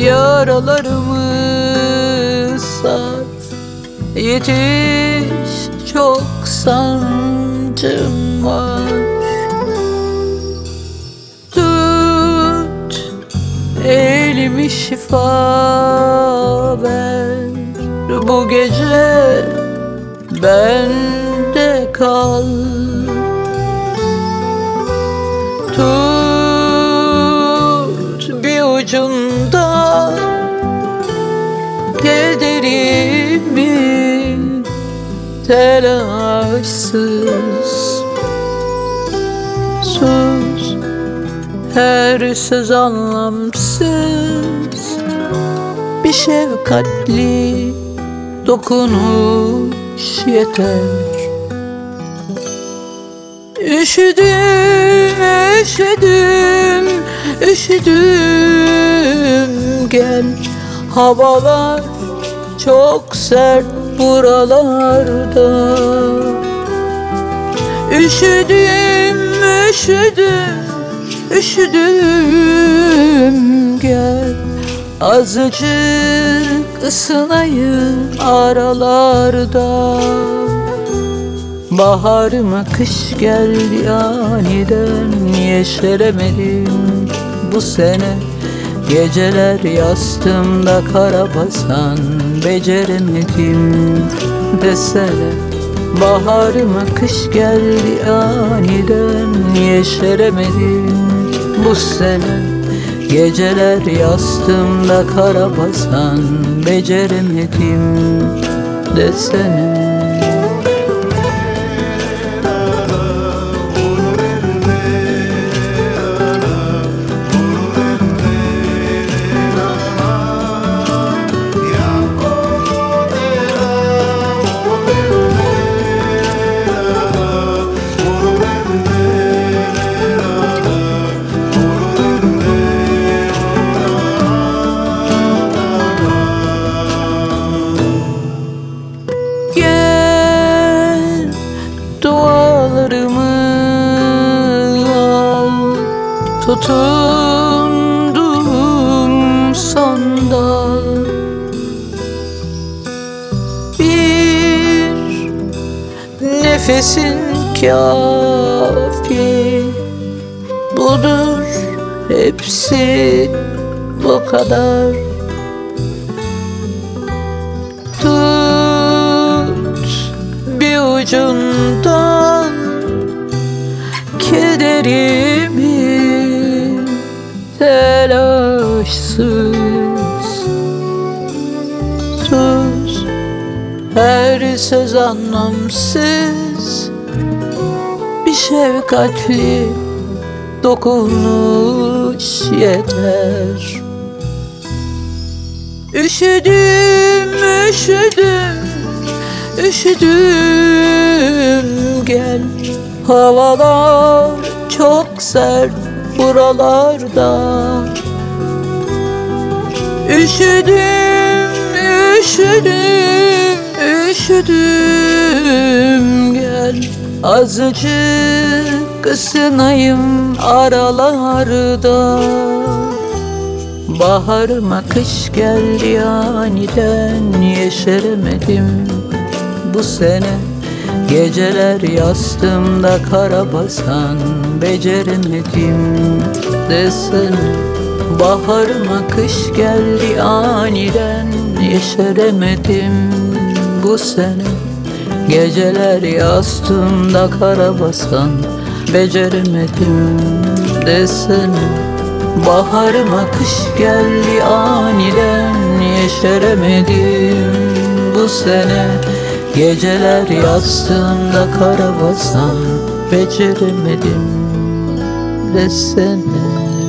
Yaralarımı sar, yetiş, çok sancım var. Tut elimi, şifa ver, bu gece bende kal. Tut bir ucunda kederimi, telaşsız sus, her söz anlamsız, bir şefkatli dokunuş yeter. Üşüdüm, üşüdüm, üşüdüm, gel. Havalar çok sert buralarda. Üşüdüm, üşüdüm, üşüdüm, gel. Azıcık ısınayım aralarda. Baharıma kış geldi aniden, yeşeremedim bu sene. Geceler yastığımda kara basan, beceremedim desene. Baharıma kış geldi aniden, yeşeremedim bu sene. Geceler yastığımda kara basan, beceremedim desene. Dualarımı al, tutundum son dal. Bir nefesin kafi, budur hepsi, bu kadar. Bir ucundan kederimi, telaşsız sus, her söz anlamsız, bir şefkatli dokunuş yeter. Üşüdüm, üşüdüm, üşüdüm, gel. Havalar çok sert buralarda. Üşüdüm, üşüdüm, üşüdüm, gel. Azıcık ısınayım aralarda. Baharıma kış geldi aniden, yeşeremedim bu sene. Geceler yastığımda kara basan, beceremedim desene. Baharıma kış geldi aniden, yeşeremedim bu sene. Geceler yastığımda kara basan, beceremedim desene. Baharıma kış geldi aniden, yeşeremedim bu sene. Geceler yastığımda kara basan, beceremedim desene.